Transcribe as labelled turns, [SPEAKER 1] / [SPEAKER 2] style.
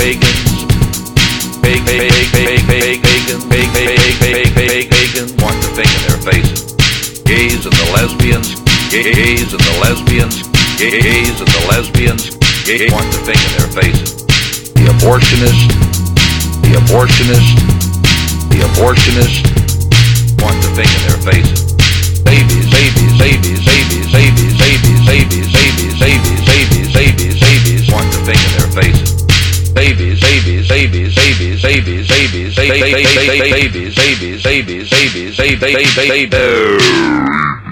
[SPEAKER 1] pagans want the thing in their faces. Gays and the lesbians, gays and the lesbians, gays and the lesbians, gays want the thing in their faces. The abortionist want the thing in their faces. Babies want the thing in their faces. Babies.